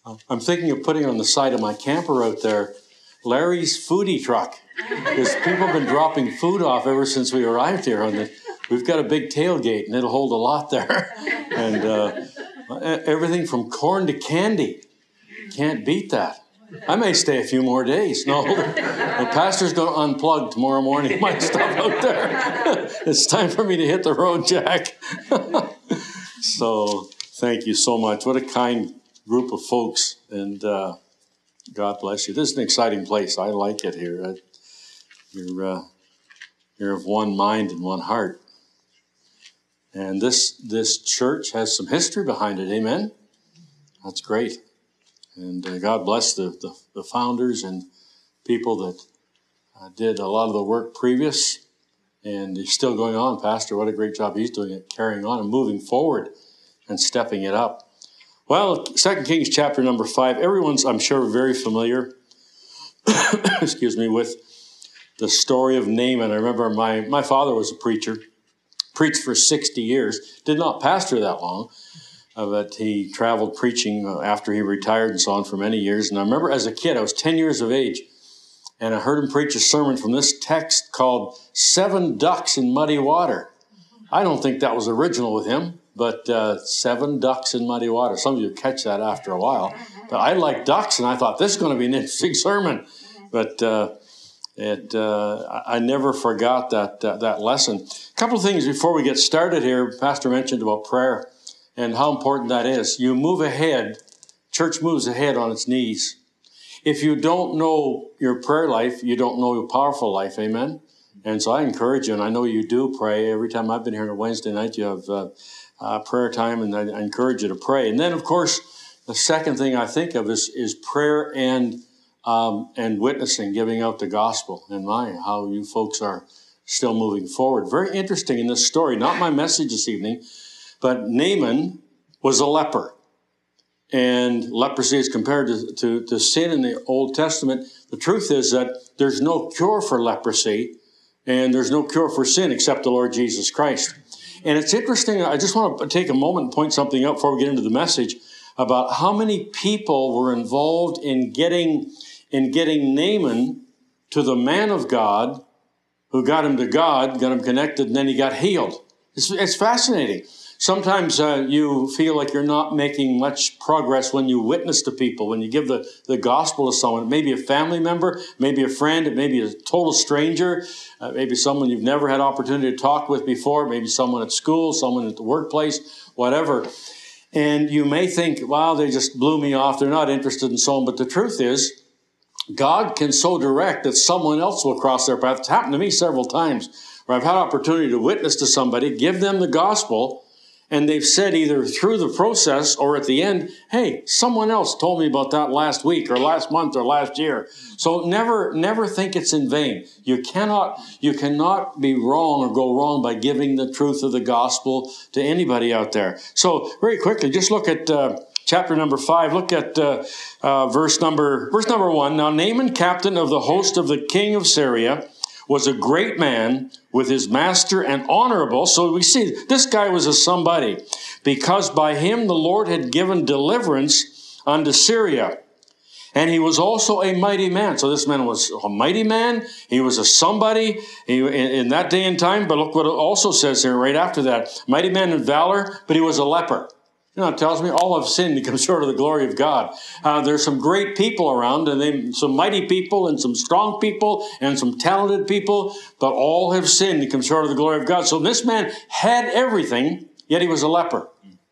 I'm thinking of putting on the side of my camper out there, Larry's foodie truck, because people have been dropping food off ever since we arrived here. We've got a big tailgate, and it'll hold a lot there. And everything from corn to candy. Can't beat that. I may stay a few more days. No, the pastor's going to unplug tomorrow morning my stuff out there. It's time for me to hit the road, Jack. So thank you so much. What a kind group of folks, and God bless you. This is an exciting place. I like it here. You're of one mind and one heart. And this church has some history behind it. Amen? That's great. And God bless the founders and people that did a lot of the work previous. And he's still going on. Pastor, what a great job he's doing it, carrying on and moving forward and stepping it up. Well, 2 Kings chapter number 5. Everyone's, I'm sure, very familiar excuse me, with the story of Naaman. I remember my father was a preacher. Preached for 60 years, did not pastor that long, but he traveled preaching after he retired and so on for many years. And I remember as a kid, I was 10 years of age, and I heard him preach a sermon from this text called 7 Ducks in Muddy Water. I don't think that was original with him, but 7 ducks in muddy water. Some of you catch that after a while. But I like ducks, and I thought this is going to be an interesting sermon. But I never forgot that lesson. A couple of things before we get started here. Pastor mentioned about prayer and how important that is. You move ahead. Church moves ahead on its knees. If you don't know your prayer life, you don't know your powerful life. Amen? And so I encourage you, and I know you do pray. Every time I've been here on a Wednesday night, you have prayer time, and I encourage you to pray. And then, of course, the second thing I think of is prayer and witnessing, giving out the gospel. And how you folks are still moving forward. Very interesting in this story. Not my message this evening, but Naaman was a leper. And leprosy is compared to sin in the Old Testament. The truth is that there's no cure for leprosy, and there's no cure for sin except the Lord Jesus Christ. And it's interesting. I just want to take a moment and point something out before we get into the message about how many people were involved in getting Naaman to the man of God, who got him to God, got him connected, and then he got healed. It's fascinating. Sometimes you feel like you're not making much progress when you witness to people, when you give the gospel to someone. Maybe a family member, maybe a friend, it may be a total stranger, maybe someone you've never had opportunity to talk with before, maybe someone at school, someone at the workplace, whatever. And you may think, wow, they just blew me off, they're not interested and so on. But the truth is, God can so direct that someone else will cross their path. It's happened to me several times where I've had opportunity to witness to somebody, give them the gospel, and they've said either through the process or at the end, hey, someone else told me about that last week or last month or last year. So never think it's in vain. You cannot be wrong or go wrong by giving the truth of the gospel to anybody out there. So very quickly, just look at chapter number 5. Look at verse number 1. Now Naaman, captain of the host of the king of Syria, was a great man with his master and honorable. So we see this guy was a somebody, because by him the Lord had given deliverance unto Syria. And he was also a mighty man. So this man was a mighty man. He was a somebody in that day and time. But look what it also says here right after that. Mighty man in valor, but he was a leper. You know, it tells me all have sinned and come short of the glory of God. There's some great people around, and some mighty people and some strong people and some talented people, but all have sinned and come short of the glory of God. So this man had everything, yet he was a leper.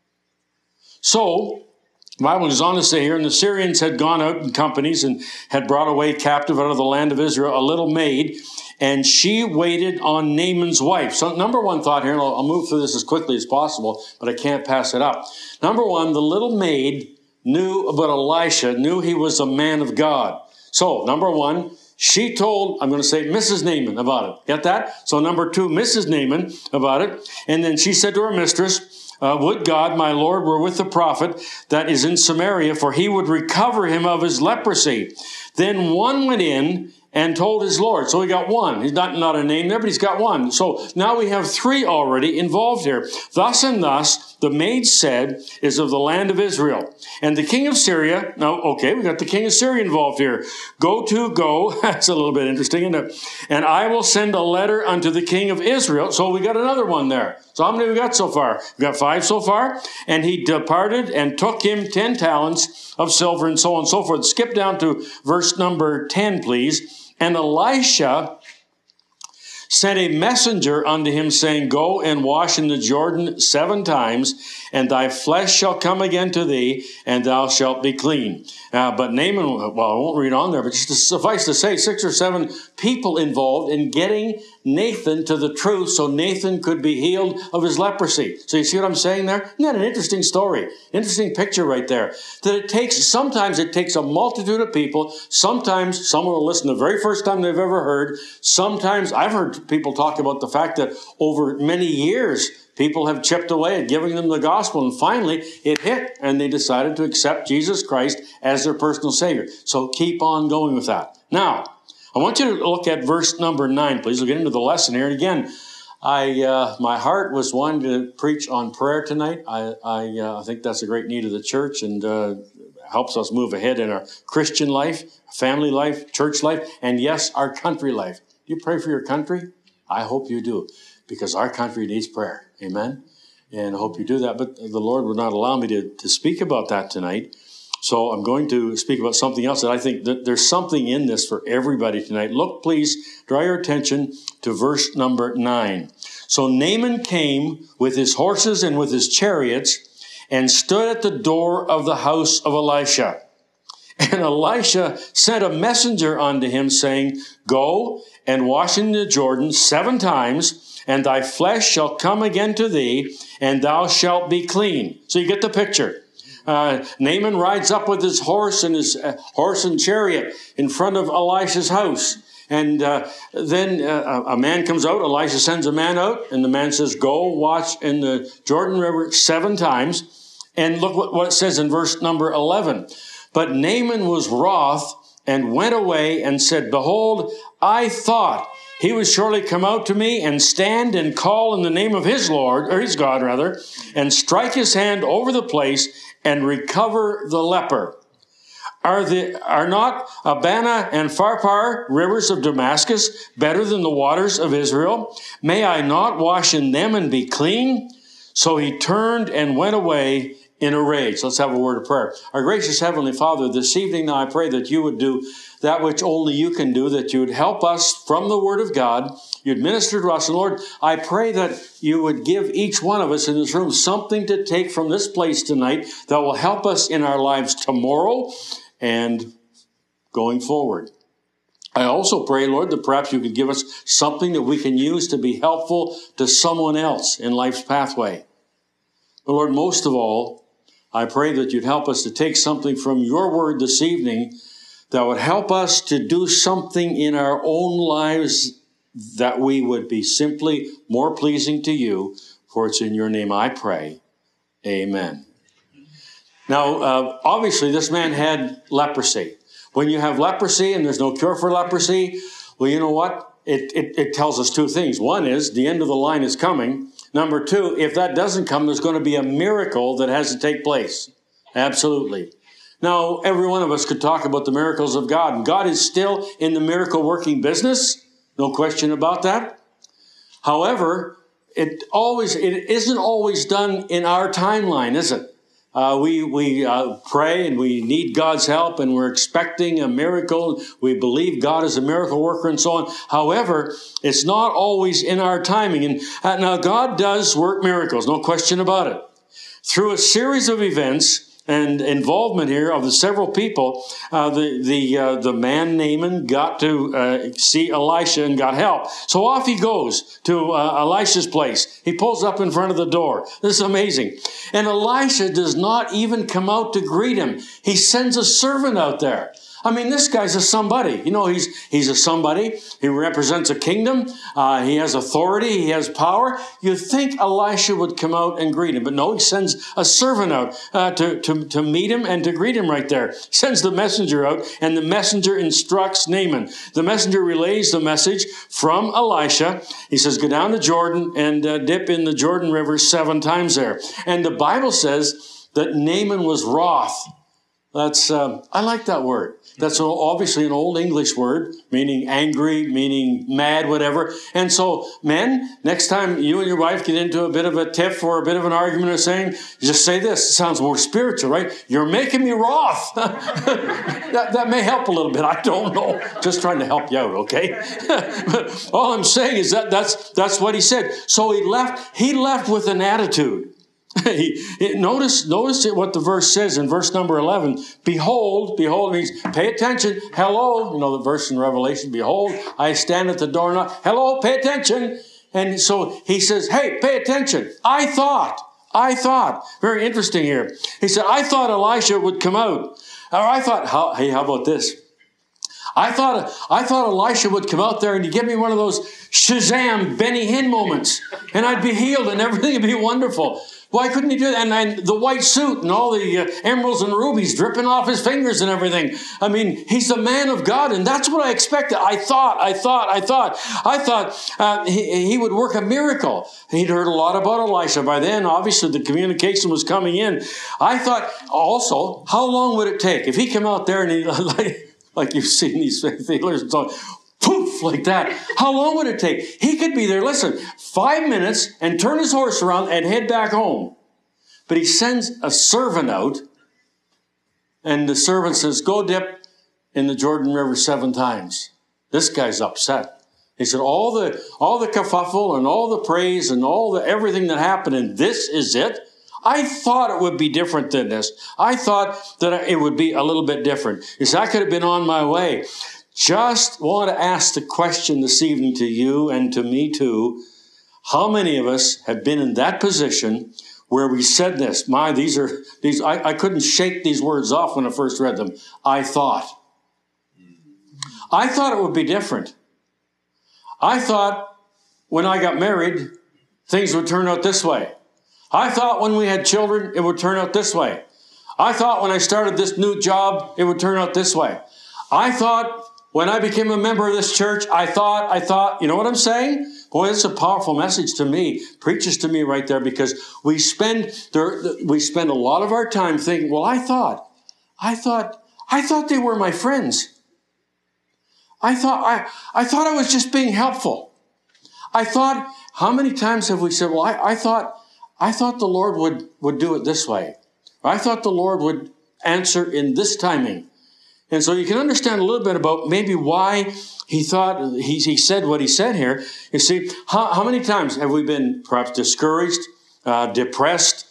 So the Bible goes on to say here, and the Syrians had gone out in companies and had brought away captive out of the land of Israel a little maid, and she waited on Naaman's wife. So number one thought here, and I'll move through this as quickly as possible, but I can't pass it up. Number one, the little maid knew about Elisha, knew he was a man of God. So number one, she told, I'm going to say Mrs. Naaman about it. Get that? So number two, Mrs. Naaman about it. And then she said to her mistress, would God, my Lord, were with the prophet that is in Samaria, for he would recover him of his leprosy. Then one went in and told his Lord. So he got one. He's not a name there, but he's got one. So now we have three already involved here. Thus and thus, the maid said, is of the land of Israel. And the king of Syria, now, okay, we got the king of Syria involved here. Go. That's a little bit interesting, isn't it? And I will send a letter unto the king of Israel. So we got another one there. So how many we got so far? We got 5 so far. And he departed and took him 10 talents of silver and so on and so forth. Skip down to verse number 10, please. And Elisha sent a messenger unto him, saying, Go and wash in the Jordan 7 times, and thy flesh shall come again to thee, and thou shalt be clean. But Naaman, well, I won't read on there, but just to suffice to say, 6 or 7 people involved in getting Nathan to the truth so Nathan could be healed of his leprosy. So you see what I'm saying there? Isn't that an interesting story? Interesting picture right there. That sometimes it takes a multitude of people. Sometimes someone will listen the very first time they've ever heard. Sometimes I've heard people talk about the fact that over many years, people have chipped away at giving them the gospel, and finally it hit, and they decided to accept Jesus Christ as their personal Savior. So keep on going with that. Now, I want you to look at verse number 9, please. We'll get into the lesson here. And again, my heart was wanting to preach on prayer tonight. I think that's a great need of the church, and helps us move ahead in our Christian life, family life, church life, and yes, our country life. Do you pray for your country? I hope you do, because our country needs prayer. Amen? And I hope you do that. But the Lord would not allow me to speak about that tonight. So I'm going to speak about something else that I think that there's something in this for everybody tonight. Look, please, draw your attention to verse number 9. So Naaman came with his horses and with his chariots and stood at the door of the house of Elisha. And Elisha sent a messenger unto him, saying, Go and wash in the Jordan 7 times, and thy flesh shall come again to thee, and thou shalt be clean. So you get the picture. Naaman rides up with his horse and chariot in front of Elisha's house. And then a man comes out. Elisha sends a man out, and the man says, Go wash in the Jordan River 7 times. And look what it says in verse number 11. But Naaman was wroth and went away and said, Behold, I thought he would surely come out to me and stand and call in the name of his Lord, or his God rather, and strike his hand over the place and recover the leper. Are not Abana and Pharpar, rivers of Damascus, better than the waters of Israel? May I not wash in them and be clean? So he turned and went away in a rage. Let's have a word of prayer. Our gracious Heavenly Father, this evening now I pray that you would do that which only you can do, that you would help us from the Word of God. You'd minister to us. And Lord, I pray that you would give each one of us in this room something to take from this place tonight that will help us in our lives tomorrow and going forward. I also pray, Lord, that perhaps you could give us something that we can use to be helpful to someone else in life's pathway. But Lord, most of all, I pray that you'd help us to take something from your word this evening that would help us to do something in our own lives that we would be simply more pleasing to you. For it's in your name I pray. Amen. Now, obviously, this man had leprosy. When you have leprosy and there's no cure for leprosy, well, you know what? It tells us 2 things. One is the end of the line is coming. Number 2, if that doesn't come, there's going to be a miracle that has to take place. Absolutely. Now, every one of us could talk about the miracles of God, and God is still in the miracle-working business. No question about that. However, it isn't always done in our timeline, is it? We pray and we need God's help and we're expecting a miracle. We believe God is a miracle worker and so on. However, it's not always in our timing. And now God does work miracles, no question about it. Through a series of events and involvement here of the several people, the man Naaman got to see Elisha and got help. So off he goes to Elisha's place. He pulls up in front of the door. This is amazing. And Elisha does not even come out to greet him. He sends a servant out there. I mean, this guy's a somebody. You know, he's a somebody. He represents a kingdom. He has authority. He has power. You'd think Elisha would come out and greet him. But no, he sends a servant out to meet him and to greet him right there. He sends the messenger out, and the messenger instructs Naaman. The messenger relays the message from Elisha. He says, go down to Jordan and dip in the Jordan River 7 times there. And the Bible says that Naaman was wroth. That's, I like that word. That's obviously an old English word, meaning angry, meaning mad, whatever. And so, men, next time you and your wife get into a bit of a tiff or a bit of an argument or saying, just say this. It sounds more spiritual, right? You're making me wroth. that may help a little bit. I don't know. Just trying to help you out, okay? But all I'm saying is that's what he said. So he left with an attitude. Notice what the verse says in verse number 11. Behold means pay attention. Hello, you know the verse in Revelation. Behold, I stand at the door and knock. Hello, pay attention. And so he says, hey, pay attention. I thought. Very interesting here. He said, I thought Elisha would come out. Or I thought, how about this? I thought Elisha would come out there and he'd give me one of those Shazam Benny Hinn moments, and I'd be healed and everything would be wonderful. Why couldn't he do that? And the white suit and all the emeralds and rubies dripping off his fingers and everything. I mean, he's the man of God, and that's what I expected. I thought he would work a miracle. He'd heard a lot about Elisha. By then, obviously, the communication was coming in. I thought also, how long would it take? If he came out there and he, like you've seen these healers and so on, poof, like that. How long would it take? He could be there, listen, 5 minutes and turn his horse around and head back home. But he sends a servant out, and the servant says, go dip in the Jordan River 7 times. This guy's upset. He said, all the kerfuffle and all the praise and everything that happened, and this is it? I thought it would be different than this. I thought that it would be a little bit different. He said, I could have been on my way. Just want to ask the question this evening to you and to me too. How many of us have been in that position where we said this? I couldn't shake these words off when I first read them. I thought it would be different. I thought when I got married, things would turn out this way. I thought when we had children, it would turn out this way. I thought when I started this new job, it would turn out this way. I thought when I became a member of this church, I thought, you know what I'm saying? Boy, it's a powerful message to me, preaches to me right there, because we spend a lot of our time thinking, well, I thought they were my friends. I thought I was just being helpful. I thought, how many times have we said, well, I thought the Lord would do it this way. I thought the Lord would answer in this timing. And so you can understand a little bit about maybe why he thought, he said what he said here. You see, how many times have we been perhaps discouraged, depressed,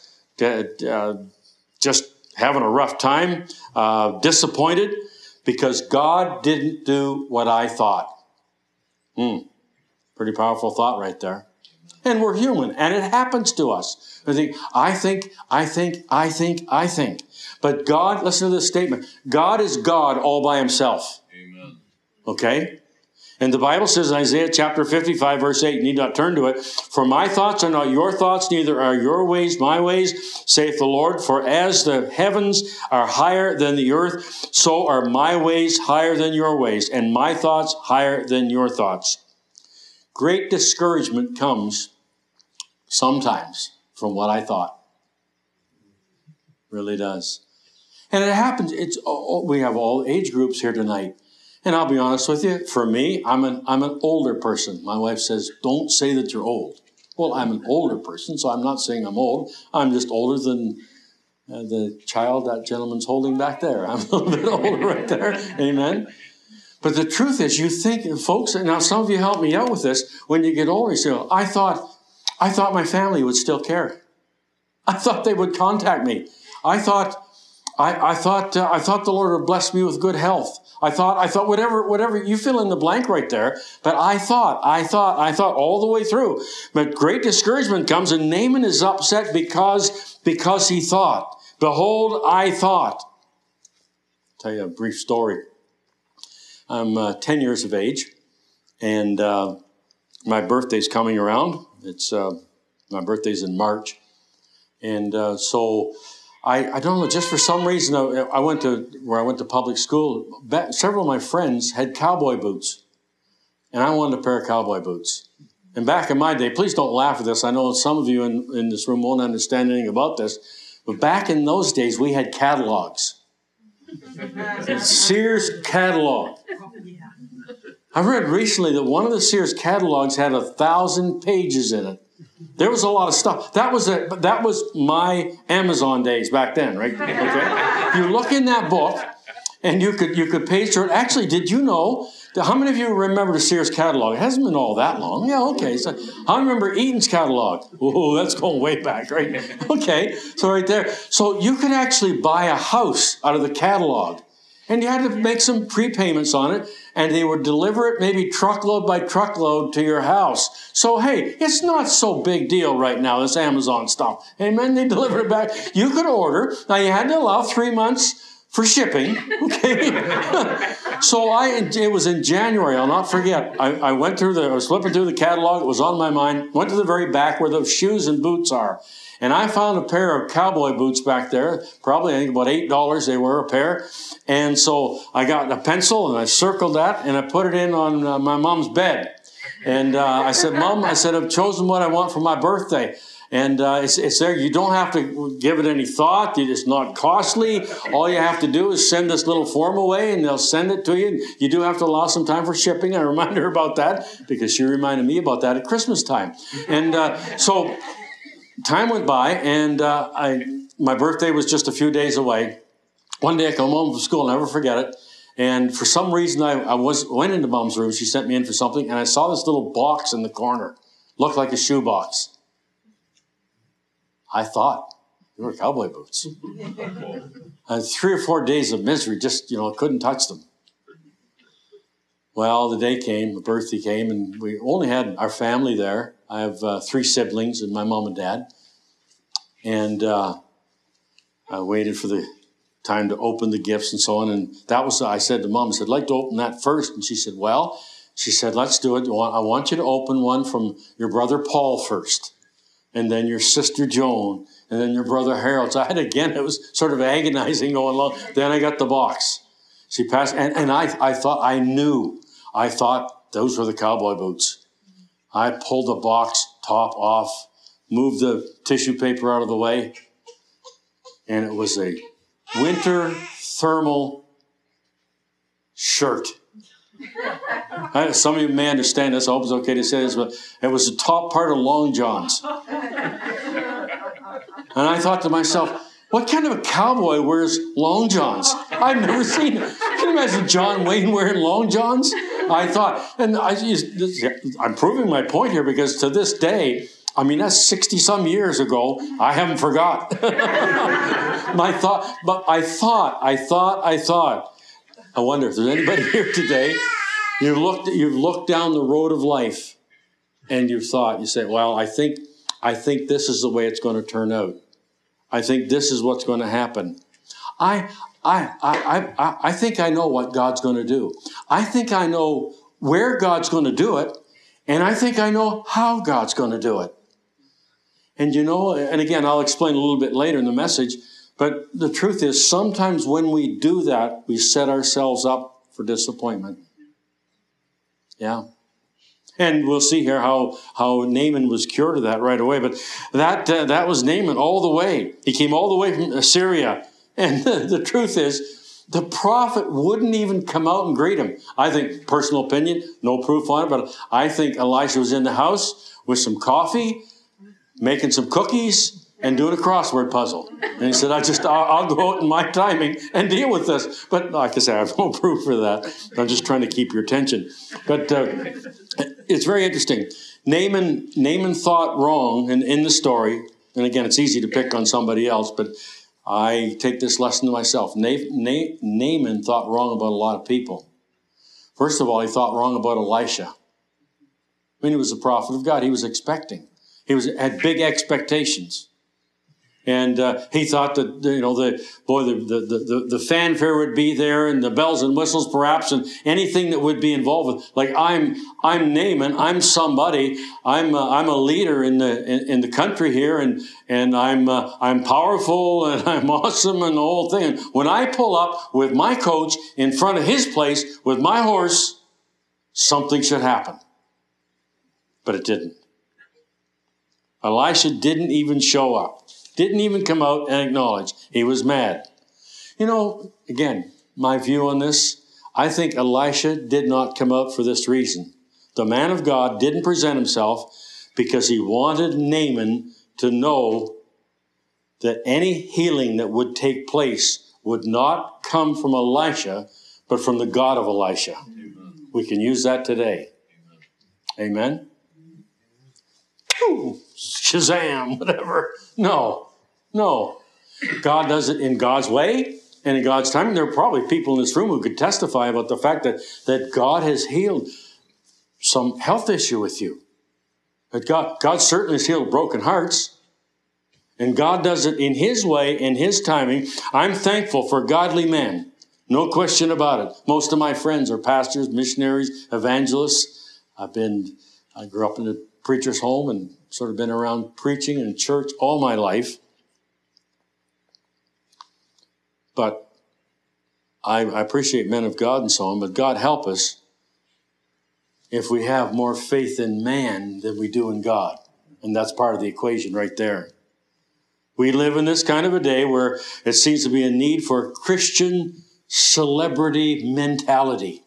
just having a rough time, disappointed, because God didn't do what I thought? Pretty powerful thought right there. And we're human, and it happens to us. I think. But God, listen to this statement. God is God all by himself. Amen. Okay? And the Bible says in Isaiah chapter 55, verse 8, you need not turn to it. For my thoughts are not your thoughts, neither are your ways my ways, saith the Lord. For as the heavens are higher than the earth, so are my ways higher than your ways, and my thoughts higher than your thoughts. Great discouragement comes sometimes from what I thought. Really does. And it happens. We have all age groups here tonight. And I'll be honest with you, for me, I'm an older person. My wife says, don't say that you're old. Well, I'm an older person, so I'm not saying I'm old. I'm just older than the child that gentleman's holding back there. I'm a little bit older right there. Amen. But the truth is, you think, folks, and now some of you help me out with this, when you get older, you say, I thought my family would still care. I thought they would contact me. I thought the Lord would bless me with good health. I thought whatever, you fill in the blank right there. But I thought all the way through. But great discouragement comes, and Naaman is upset because he thought. Behold, I thought. I'll tell you a brief story. I'm 10 years of age, and my birthday's coming around. It's my birthday's in March, and so I don't know. Just for some reason, I went to public school. Several of my friends had cowboy boots, and I wanted a pair of cowboy boots. And back in my day, please don't laugh at this. I know some of you in this room won't understand anything about this, but back in those days, we had catalogs. Sears catalog. I read recently that one of the Sears catalogs had 1,000 pages in it. There was a lot of stuff. That was my Amazon days back then, right? Okay. You look in that book, and you could page through it. Actually, did you know that? How many of you remember the Sears catalog? It hasn't been all that long. Yeah, okay. So I remember Eaton's catalog. Oh, that's going way back, right? Okay, so right there. So you could actually buy a house out of the catalog, and you had to make some prepayments on it, and they would deliver it maybe truckload by truckload to your house. So, hey, it's not so big deal right now, this Amazon stuff. Amen? They deliver it back. You could order. Now, you had to allow 3 months for shipping, okay? So it was in January, I'll not forget. I was flipping through the catalog, it was on my mind, went to the very back where the shoes and boots are. And I found a pair of cowboy boots back there, probably I think about $8 they were a pair. And so I got a pencil and I circled that and I put it in on my mom's bed. And I said, Mom, I've chosen what I want for my birthday. And it's there. You don't have to give it any thought. It's not costly. All you have to do is send this little form away, and they'll send it to you. You do have to allow some time for shipping. I remind her about that because she reminded me about that at Christmas time. And so time went by, and my birthday was just a few days away. One day I come home from school, I'll never forget it. And for some reason, I went into Mom's room. She sent me in for something, and I saw this little box in the corner. Looked like a shoe box. I thought, they were cowboy boots. I had 3 or 4 days of misery, just, couldn't touch them. Well, the day came, the birthday came, and we only had our family there. I have 3 siblings and my mom and dad. And I waited for the time to open the gifts and so on. And I said to Mom, I'd like to open that first. And she said, let's do it. I want you to open one from your brother Paul first. And then your sister Joan, and then your brother Harold. So it was sort of agonizing going along. Then I got the box. She passed, and I thought those were the cowboy boots. I pulled the box top off, moved the tissue paper out of the way, and it was a winter thermal shirt. Some of you may understand this. I hope it's okay to say this, but it was the top part of Long John's. And I thought to myself, what kind of a cowboy wears Long Johns? I've never seen it. Can you imagine John Wayne wearing Long Johns? I thought, and I'm proving my point here because to this day, that's 60-some years ago. I haven't forgot. I wonder if there's anybody here today. You've looked down the road of life, and you say, well, I think this is the way it's going to turn out. I think this is what's going to happen. I think I know what God's going to do. I think I know where God's going to do it, and I think I know how God's going to do it. And and again, I'll explain a little bit later in the message, but the truth is sometimes when we do that, we set ourselves up for disappointment. Yeah. And we'll see here how Naaman was cured of that right away. But that was Naaman all the way. He came all the way from Assyria. And the truth is, the prophet wouldn't even come out and greet him. I think, personal opinion, no proof on it, but I think Elisha was in the house with some coffee, making some cookies, and doing a crossword puzzle. And he said, I'll go out in my timing and deal with this. But like I say, I have no proof for that. I'm just trying to keep your attention. But it's very interesting. Naaman thought wrong in the story. And again, it's easy to pick on somebody else, but I take this lesson to myself. Naaman thought wrong about a lot of people. First of all, he thought wrong about Elisha. He was a prophet of God. He was expecting. He had big expectations. And he thought that, the fanfare would be there and the bells and whistles perhaps and anything that would be involved with. Like, I'm Naaman, I'm somebody, I'm a leader in the country here, and I'm powerful and I'm awesome and the whole thing. And when I pull up with my coach in front of his place with my horse, something should happen. But it didn't. Elisha didn't even show up. Didn't even come out and acknowledge. He was mad. Again, my view on this, I think Elisha did not come out for this reason. The man of God didn't present himself because he wanted Naaman to know that any healing that would take place would not come from Elisha, but from the God of Elisha. Amen. We can use that today. Amen? Ooh, Shazam, whatever. No. God does it in God's way and in God's time. And there are probably people in this room who could testify about the fact that God has healed some health issue with you. That God certainly has healed broken hearts. And God does it in His way, in His timing. I'm thankful for godly men. No question about it. Most of my friends are pastors, missionaries, evangelists. I grew up in a preacher's home and sort of been around preaching and church all my life. But I appreciate men of God and so on, but God help us if we have more faith in man than we do in God. And that's part of the equation right there. We live in this kind of a day where it seems to be a need for Christian celebrity mentality.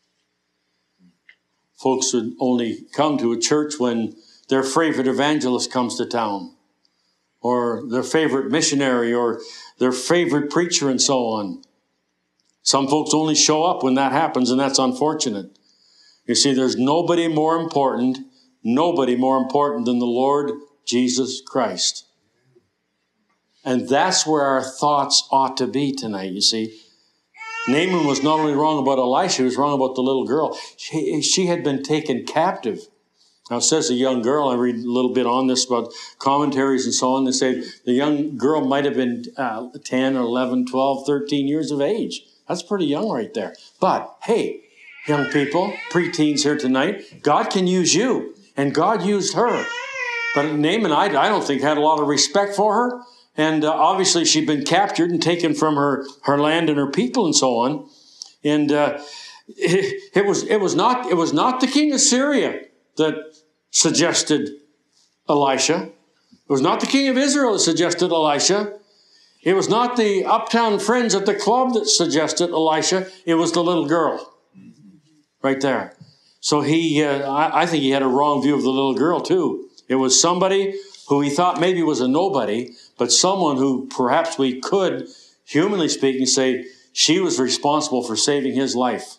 Folks would only come to a church when their favorite evangelist comes to town, or their favorite missionary, or their favorite preacher, and so on. Some folks only show up when that happens, and that's unfortunate. You see, there's nobody more important than the Lord Jesus Christ. And that's where our thoughts ought to be tonight, you see. Naaman was not only wrong about Elisha, he was wrong about the little girl. She had been taken captive. Now, it says a young girl. I read a little bit on this about commentaries and so on. They say the young girl might have been 10 or 11, 12, 13 years of age. That's pretty young right there. But, hey, young people, preteens here tonight, God can use you. And God used her. But Naaman, I don't think, had a lot of respect for her. And obviously she'd been captured and taken from her land and her people and so on. And it was not the king of Syria that suggested Elisha. It was not the king of Israel that suggested Elisha. It was not the uptown friends at the club that suggested Elisha. It was the little girl right there. So I think he had a wrong view of the little girl too. It was somebody who he thought maybe was a nobody, but someone who perhaps we could, humanly speaking, say she was responsible for saving his life.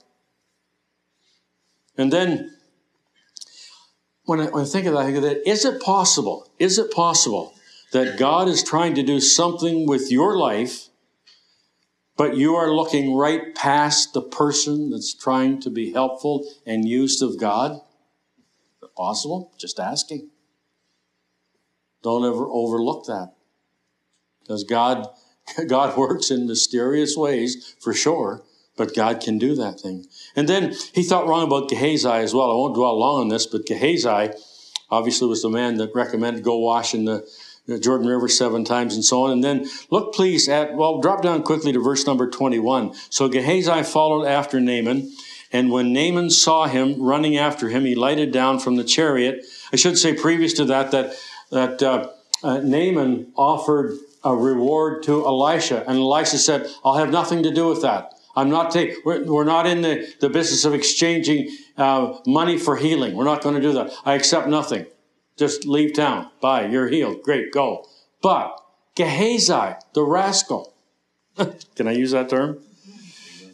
And then when I think of that, is it possible that God is trying to do something with your life, but you are looking right past the person that's trying to be helpful and used of God? Is it possible? Just asking. Don't ever overlook that. Because God works in mysterious ways, for sure, but God can do that thing. And then he thought wrong about Gehazi as well. I won't dwell long on this, but Gehazi obviously was the man that recommended go wash in the Jordan River 7 times and so on. And then look please drop down quickly to verse number 21. So Gehazi followed after Naaman, and when Naaman saw him running after him, he lighted down from the chariot. I should say previous to that Naaman offered a reward to Elisha, and Elisha said, I'll have nothing to do with that. We're not in the business of exchanging money for healing. We're not going to do that. I accept nothing. Just leave town. Bye. You're healed. Great. Go. But Gehazi, the rascal, can I use that term?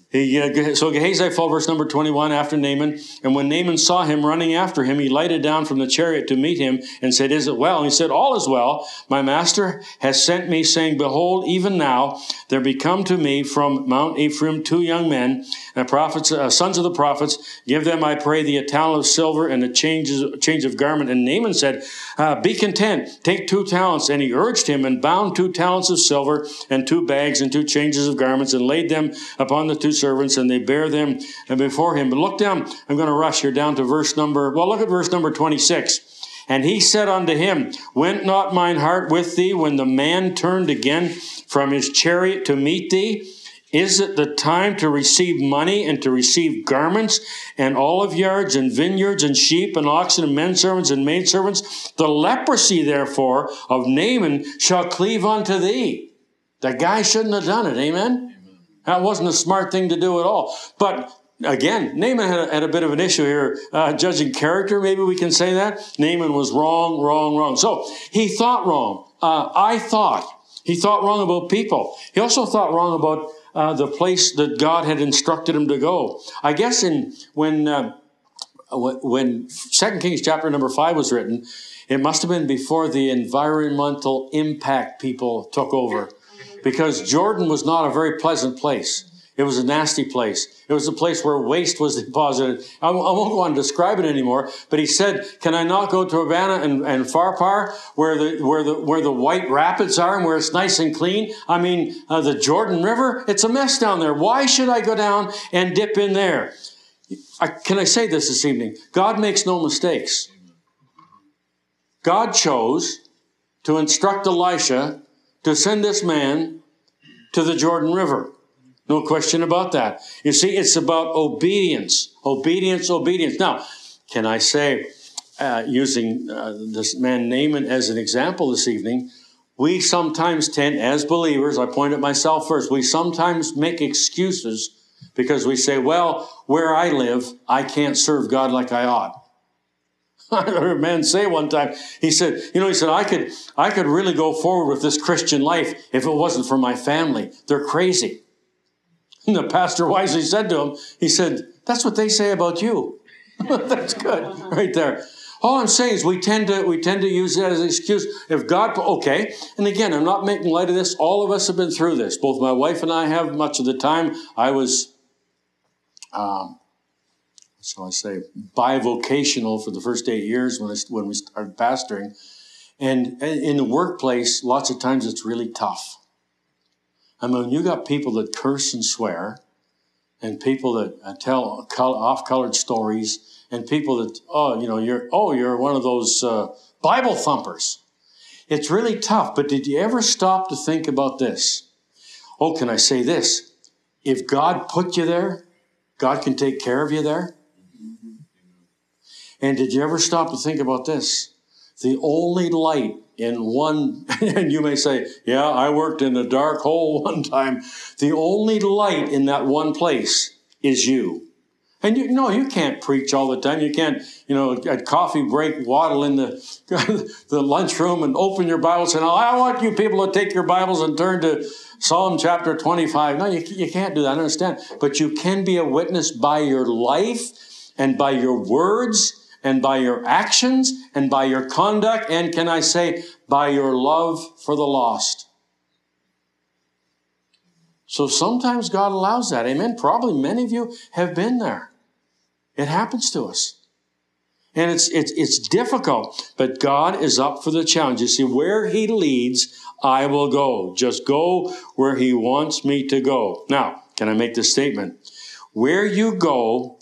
So Gehazi fell, verse number 21, after Naaman. And when Naaman saw him running after him, he lighted down from the chariot to meet him and said, "Is it well?" And he said, "All is well. My master has sent me, saying, Behold, even now there be come to me from Mount Ephraim 2 young men, prophets, sons of the prophets. Give them, I pray thee, a talent of silver and a change of garment." And Naaman said, "Be content, take 2 talents. And he urged him and bound 2 talents of silver and 2 bags and 2 changes of garments and laid them upon the 2 servants, and they bear them before him. But look down, I'm going to rush here down to look at verse number 26. And he said unto him, "Went not mine heart with thee when the man turned again from his chariot to meet thee? Is it the time to receive money and to receive garments and olive yards and vineyards and sheep and oxen and men servants and maid servants? The leprosy, therefore, of Naaman shall cleave unto thee." The guy shouldn't have done it, amen? That wasn't a smart thing to do at all. But again, Naaman had a bit of an issue here. Judging character, maybe we can say that. Naaman was wrong. So he thought wrong. He thought wrong about people. He also thought wrong about the place that God had instructed him to go. I guess when 2 Kings chapter number 5 was written, it must have been before the environmental impact people took over. Because Jordan was not a very pleasant place. It was a nasty place. It was a place where waste was deposited. I won't go on to describe it anymore, but he said, "Can I not go to Havana and Farpar, where the white rapids are and where it's nice and clean? I mean, the Jordan River, it's a mess down there. Why should I go down and dip in there?" Can I say this evening? God makes no mistakes. God chose to instruct Elisha to send this man to the Jordan River. No question about that. You see, it's about obedience. Obedience. Now, can I say, using this man Naaman as an example this evening, we sometimes tend, as believers, I point at myself first, we sometimes make excuses because we say, well, where I live, I can't serve God like I ought. I heard a man say one time, he said, I could really go forward with this Christian life if it wasn't for my family. They're crazy. And the pastor wisely said to him, he said, "That's what they say about you." That's good, right there. All I'm saying is we tend to use that as an excuse. If God, okay, and again, I'm not making light of this. All of us have been through this. Both my wife and I have. Much of the time, I was, bivocational for the first 8 years when we started pastoring. And in the workplace, lots of times it's really tough. I mean, you got people that curse and swear, and people that tell off-colored stories, and people that, you're one of those Bible thumpers. It's really tough. But did you ever stop to think about this? Oh, can I say this? If God put you there, God can take care of you there. And did you ever stop to think about this? The only light in one, and you may say, yeah, I worked in a dark hole one time. The only light in that one place is you. And you can't preach all the time. You can't, at coffee break, waddle in the lunchroom and open your Bible and say, "No, I want you people to take your Bibles and turn to Psalm chapter 25. No, you can't do that. I understand. But you can be a witness by your life and by your words and by your actions and by your conduct, and can I say, by your love for the lost. So sometimes God allows that. Amen. Probably many of you have been there. It happens to us. And it's difficult, but God is up for the challenge. You see, where He leads, I will go. Just go where He wants me to go. Now, can I make this statement? Where you go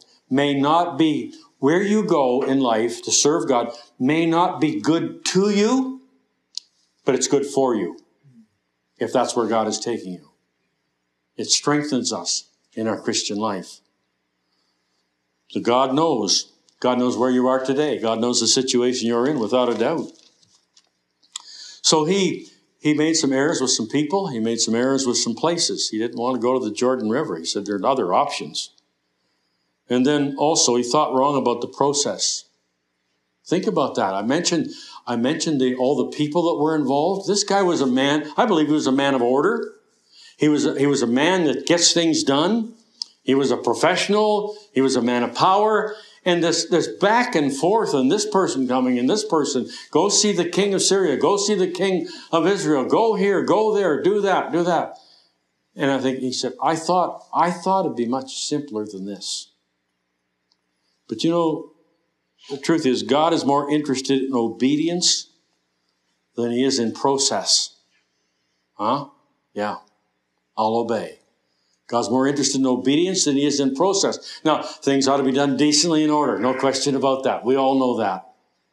in life to serve God may not be good to you, but it's good for you if that's where God is taking you. It strengthens us in our Christian life. So God knows. God knows where you are today. God knows the situation you're in, without a doubt. So he made some errors with some people. He made some errors with some places. He didn't want to go to the Jordan River. He said there are other options. And then also he thought wrong about the process. Think about that. I mentioned all the people that were involved. This guy was a man, I believe he was a man of order. He was a man that gets things done. He was a professional. He was a man of power. And this back and forth and this person coming and this person, go see the king of Syria, go see the king of Israel, go here, go there, do that, do that. And I think he said, I thought it'd be much simpler than this. But you know, the truth is God is more interested in obedience than he is in process. Huh? Yeah, I'll obey. God's more interested in obedience than he is in process. Now, things ought to be done decently in order. No question about that. We all know that.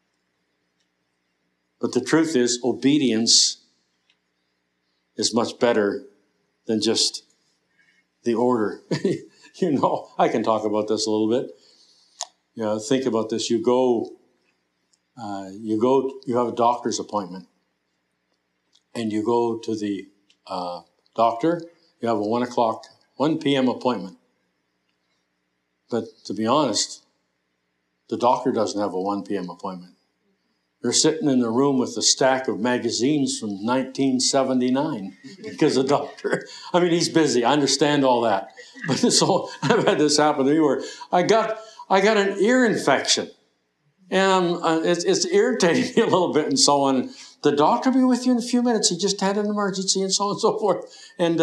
But the truth is, obedience is much better than just the order. You know, I can talk about this a little bit. You know, think about this. You have a doctor's appointment. And you go to the doctor. You have a 1 p.m. appointment. But to be honest, the doctor doesn't have a 1 p.m. appointment. They're sitting in the room with a stack of magazines from 1979 because the doctor, I mean, he's busy. I understand all that. But so I've had this happen to me where I got an ear infection. And it's irritating me a little bit and so on. The doctor will be with you in a few minutes. He just had an emergency and so on and so forth. And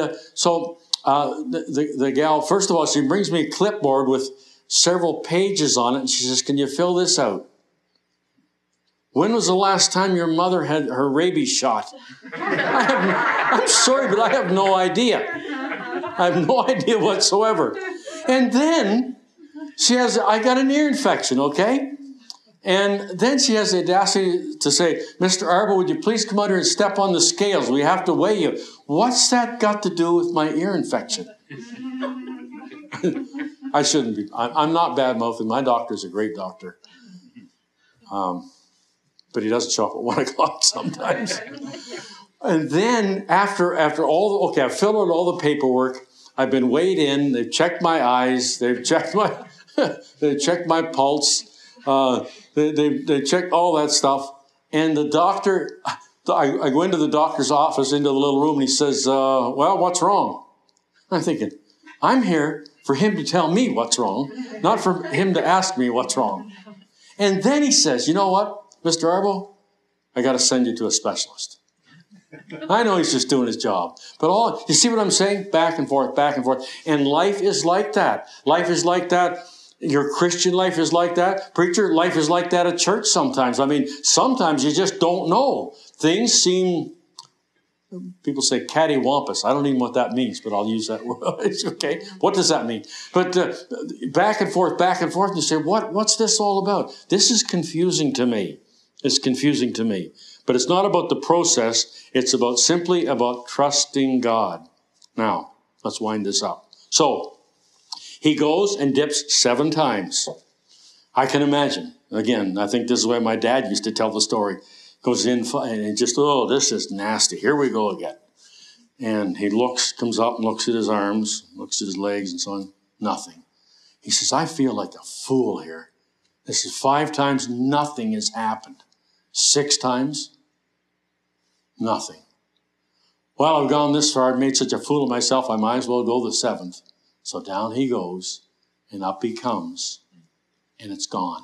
the gal, first of all, she brings me a clipboard with several pages on it. And she says, can you fill this out? When was the last time your mother had her rabies shot? I'm sorry, but I have no idea. I have no idea whatsoever. And then I got an ear infection, okay? And then she has the audacity to say, Mr. Arbo, would you please come out here and step on the scales? We have to weigh you. What's that got to do with my ear infection? I shouldn't be. I'm not bad-mouthing. My doctor's a great doctor. But he doesn't show up at 1 o'clock sometimes. And then after I've filled out all the paperwork. I've been weighed in. They've checked my eyes. They've checked my pulse. They checked all that stuff. And the doctor, I go into the doctor's office, into the little room, and he says, well, what's wrong? I'm thinking, I'm here for him to tell me what's wrong, not for him to ask me what's wrong. And then he says, you know what, Mr. Arbo, I got to send you to a specialist. I know he's just doing his job. But you see what I'm saying? Back and forth, back and forth. And life is like that. Life is like that. Your Christian life is like that. Preacher, life is like that at church sometimes. I mean, sometimes you just don't know. Things seem, people say cattywampus. I don't even know what that means, but I'll use that word. It's okay. What does that mean? But back and forth, and you say, what's this all about? This is confusing to me. It's confusing to me. But it's not about the process. It's simply about trusting God. Now, let's wind this up. So, he goes and dips 7 times. I can imagine. Again, I think this is the way my dad used to tell the story. Goes in and just, this is nasty. Here we go again. And he comes up and looks at his arms, looks at his legs and so on. Nothing. He says, I feel like a fool here. This is 5 times, nothing has happened. 6 times, nothing. Well, I've gone this far, I've made such a fool of myself, I might as well go the 7th. So down he goes, and up he comes, and it's gone.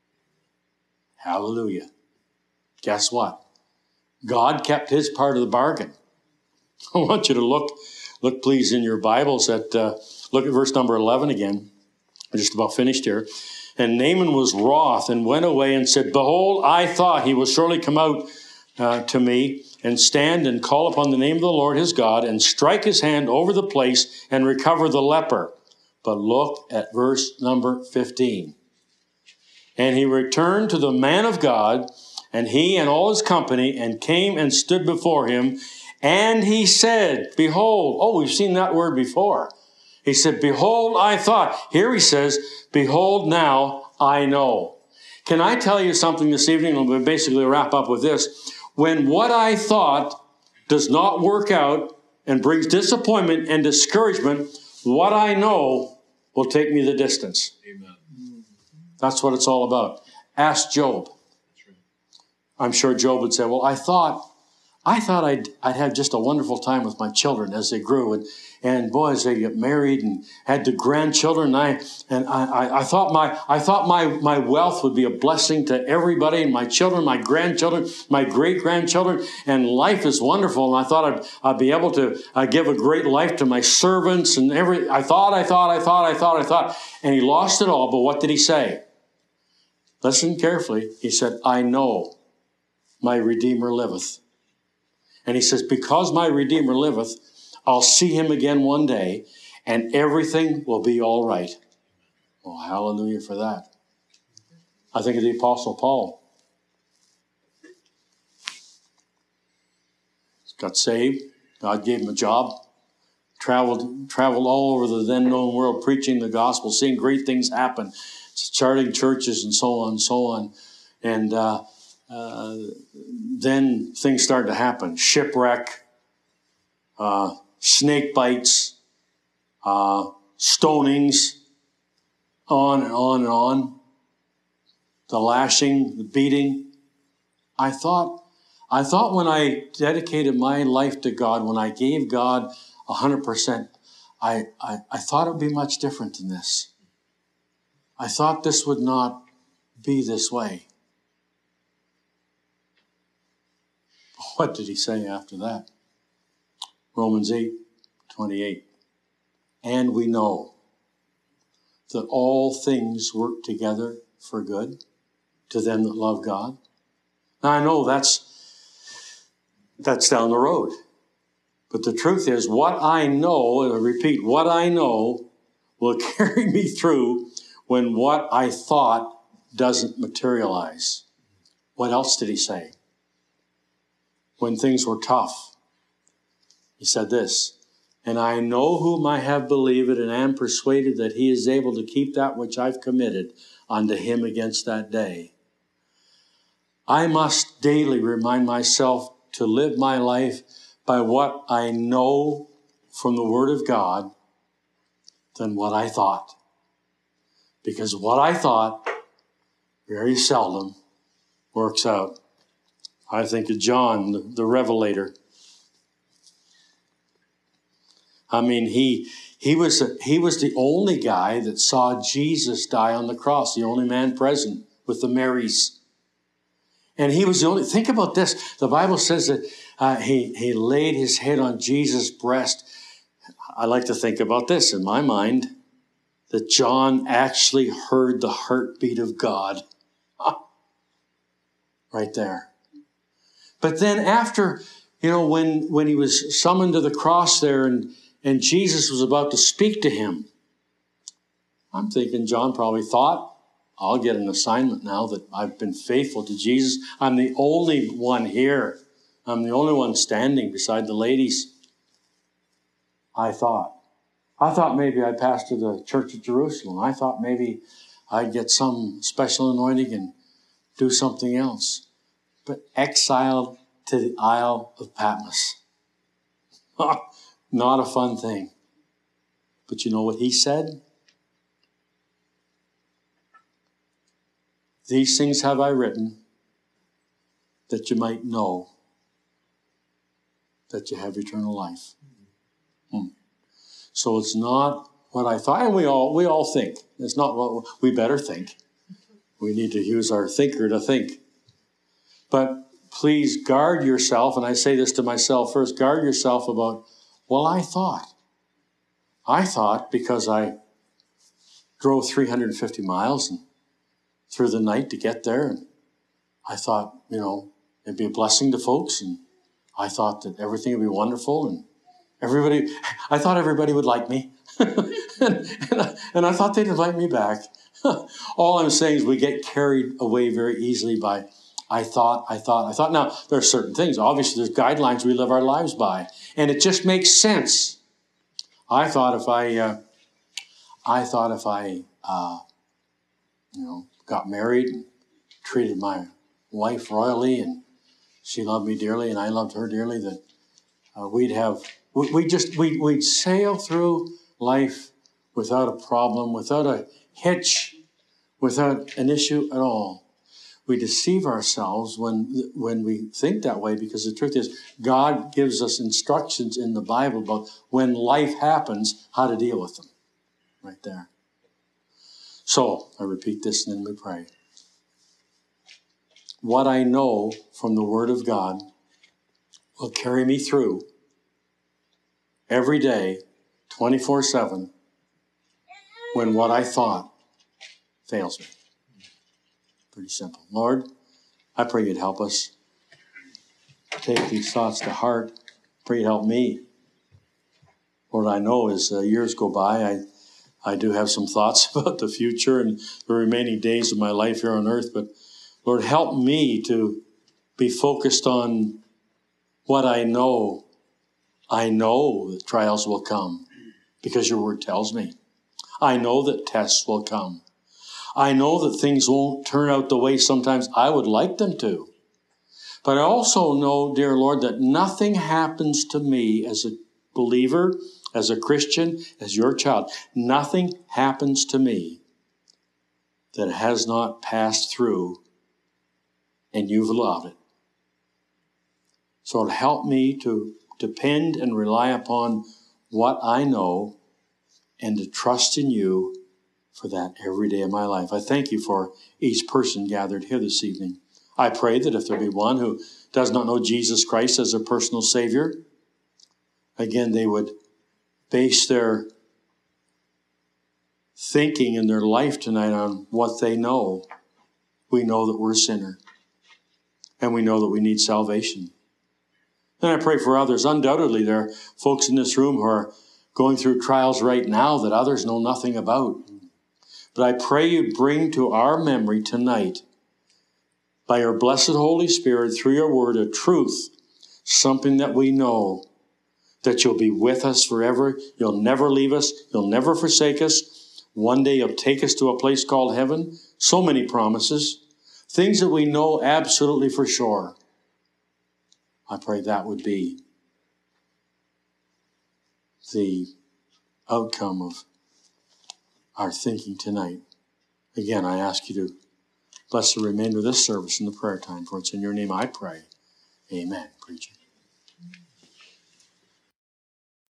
Hallelujah. Guess what? God kept his part of the bargain. I want you to look please in your Bibles look at verse number 11 again. We're just about finished here. And Naaman was wroth and went away and said, behold, I thought he will surely come out to me and stand and call upon the name of the Lord his God and strike his hand over the place and recover the leper. But look at verse number 15. And he returned to the man of God, and he and all his company, and came and stood before him. And he said, behold, we've seen that word before. He said, behold, I thought. Here he says, behold, now I know. Can I tell you something this evening? We'll basically wrap up with this. When what I thought does not work out and brings disappointment and discouragement, what I know will take me the distance. Amen. That's what it's all about. Ask Job. I'm sure Job would say, well, I thought I'd have just a wonderful time with my children as they grew. And boy, as they get married and had the grandchildren, I thought my wealth would be a blessing to everybody, and my children, my grandchildren, my great-grandchildren, and life is wonderful. And I thought I'd be able to give a great life to my servants and I thought. And he lost it all, but what did he say? Listen carefully. He said, I know my Redeemer liveth. And he says, because my Redeemer liveth, I'll see him again one day, and everything will be all right. Oh, hallelujah for that. I think of the Apostle Paul. Got saved. God gave him a job. Traveled all over the then known world, preaching the gospel, seeing great things happen, starting churches and so on and so on. And then things started to happen. Shipwreck, snake bites, stonings, on and on and on. The lashing, the beating. I thought when I dedicated my life to God, when I gave God 100%, I thought it would be much different than this. I thought this would not be this way. What did he say after that? Romans 8:28. And we know that all things work together for good to them that love God. Now I know that's down the road. But the truth is, what I know, and I repeat, what I know will carry me through when what I thought doesn't materialize. What else did he say? When things were tough, he said this, and I know whom I have believed and am persuaded that he is able to keep that which I've committed unto him against that day. I must daily remind myself to live my life by what I know from the Word of God than what I thought. Because what I thought very seldom works out. I think of John, the Revelator. I mean, he was the only guy that saw Jesus die on the cross, the only man present with the Marys. And he was the only, think about this. The Bible says that he laid his head on Jesus' breast. I like to think about this in my mind, that John actually heard the heartbeat of God. Right there. But then after, when he was summoned to the cross there and Jesus was about to speak to him, I'm thinking John probably thought, I'll get an assignment now that I've been faithful to Jesus. I'm the only one here. I'm the only one standing beside the ladies. I thought maybe I'd pastor the church at Jerusalem. I thought maybe I'd get some special anointing and do something else. But exiled to the Isle of Patmos. Not a fun thing. But you know what he said? These things have I written that you might know that you have eternal life. So it's not what I thought, and we all think. It's not what we better think. We need to use our thinker to think. But please guard yourself, and I say this to myself first, guard yourself about, well, I thought because I drove 350 miles and through the night to get there, and I thought, it'd be a blessing to folks, and I thought that everything would be wonderful, and I thought everybody would like me, and I thought they'd invite me back. All I'm saying is we get carried away very easily by I thought. Now, there are certain things. Obviously, there's guidelines we live our lives by, and it just makes sense. I thought if I got married and treated my wife royally, and she loved me dearly, and I loved her dearly, that we'd sail through life without a problem, without a hitch, without an issue at all. we deceive ourselves when we think that way, because the truth is God gives us instructions in the Bible about when life happens, how to deal with them. Right there. So, I repeat this and then we pray. What I know from the Word of God will carry me through every day, 24/7, when what I thought fails me. Pretty simple. Lord, I pray you'd help us take these thoughts to heart. Pray you'd help me. Lord, I know as years go by, I do have some thoughts about the future and the remaining days of my life here on earth, but Lord, help me to be focused on what I know. I know that trials will come because your word tells me. I know that tests will come. I know that things won't turn out the way sometimes I would like them to. But I also know, dear Lord, that nothing happens to me as a believer, as a Christian, as your child. Nothing happens to me that has not passed through and you've allowed it. So help me to depend and rely upon what I know and to trust in you for that every day of my life. I thank you for each person gathered here this evening. I pray that if there be one who does not know Jesus Christ as their personal Savior, again, they would base their thinking in their life tonight on what they know. We know that we're a sinner, and we know that we need salvation. Then I pray for others. Undoubtedly, there are folks in this room who are going through trials right now that others know nothing about. But I pray you bring to our memory tonight, by your blessed Holy Spirit, through your word, a truth, something that we know, that you'll be with us forever. You'll never leave us. You'll never forsake us. One day you'll take us to a place called heaven. So many promises. Things that we know absolutely for sure. I pray that would be the outcome of our thinking tonight. Again, I ask you to bless the remainder of this service in the prayer time, for it's in your name I pray. Amen. Preaching.